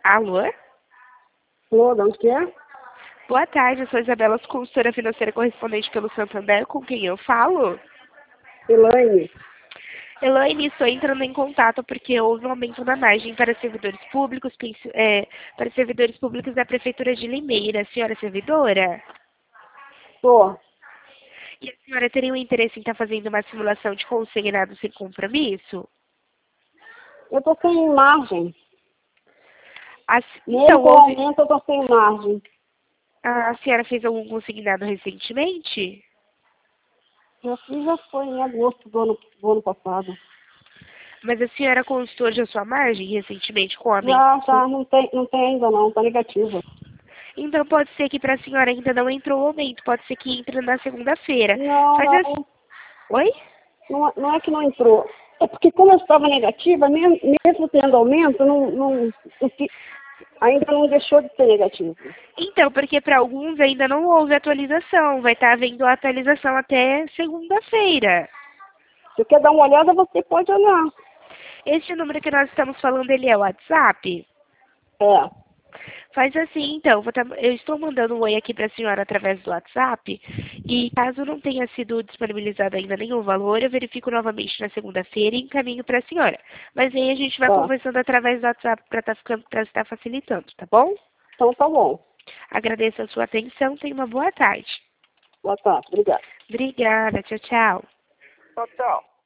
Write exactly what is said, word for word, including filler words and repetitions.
Alô? Alô, de onde que é? Boa tarde, eu sou Isabela, consultora financeira correspondente pelo Santander, com quem eu falo? Elaine. Elaine, estou entrando em contato porque houve um aumento na margem para servidores públicos, pensi- é, para servidores públicos da Prefeitura de Limeira. A senhora é servidora? Tô. E a senhora teria um interesse em estar fazendo uma simulação de consignado sem compromisso? Eu tô sem margem. A, Mesmo então, com o houve, aumento, eu tô sem margem. a senhora fez algum consignado recentemente? Já fiz, já foi em agosto do ano, do ano passado. Mas a senhora consultou já sua margem recentemente com o aumento? Já, já, não tem, não tem ainda não, tá negativa. Então pode ser que para a senhora ainda não entrou o aumento, pode ser que entre na segunda-feira. Não, Faz assim. não, Oi? não, não é que não entrou. É porque como eu estava negativa, mesmo, mesmo tendo aumento, não, não, não fi- ainda não deixou de ser negativo. Então, porque para alguns ainda não houve atualização, vai estar havendo a atualização até segunda-feira. Se quer dar uma olhada, você pode olhar. Este número que nós estamos falando, ele é o WhatsApp? É, Faz assim, então, vou tá- eu estou mandando um oi aqui para a senhora através do WhatsApp e caso não tenha sido disponibilizado ainda nenhum valor, eu verifico novamente na segunda-feira e encaminho para a senhora. Mas aí a gente vai tá. conversando através do WhatsApp para estar ficando, para estar facilitando, tá bom? Então tá bom. Agradeço a sua atenção, tenha uma boa tarde. Boa tarde, obrigada. Obrigada, tchau, tchau. Tchau, tchau.